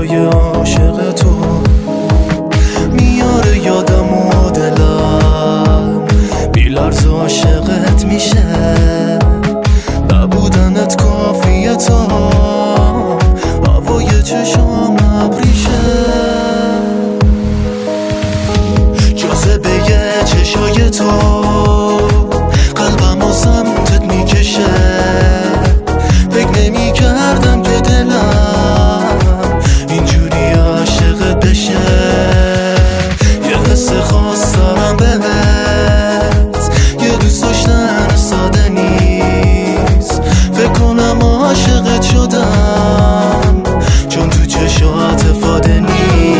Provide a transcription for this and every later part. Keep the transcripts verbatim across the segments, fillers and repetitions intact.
صدای عاشق تو میاره یادم و دلم بی لرز عاشقت میشه، نبودنت کافیه تا هوای چشام ابریشه. جاذبه چشای تو قلبم و سمتت میکشه، فکر نمی کردم که دلم اینجوری عاشقت بشه. یه حس خاص دارم بهت، یه دوست داشتن ساده نیست، فکر کنم عاشقت شدم چون تو چشات افاده نیست.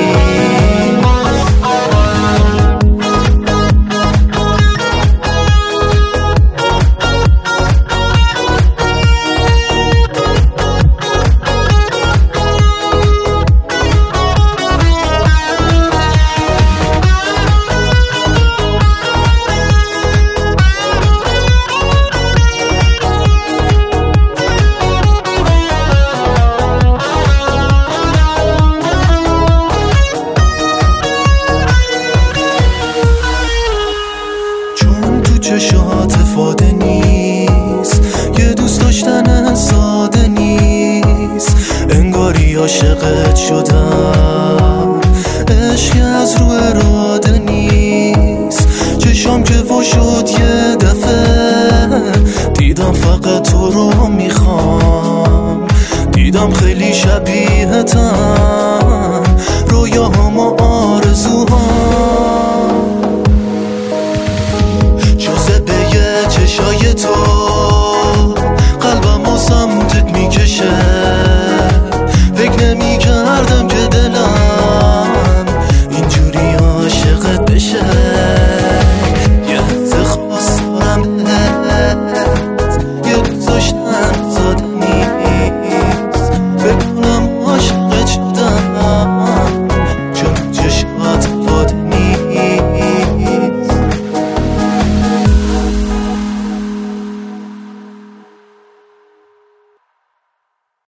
چشات افاده نیست، یه دوست داشتن ساده نیست، انگاری عاشقت شدم، عشق از رو اراده نیست. چشام که وا شد یه دفعه دیدم فقط تو رو میخوام، دیدم خیلی شبیهتم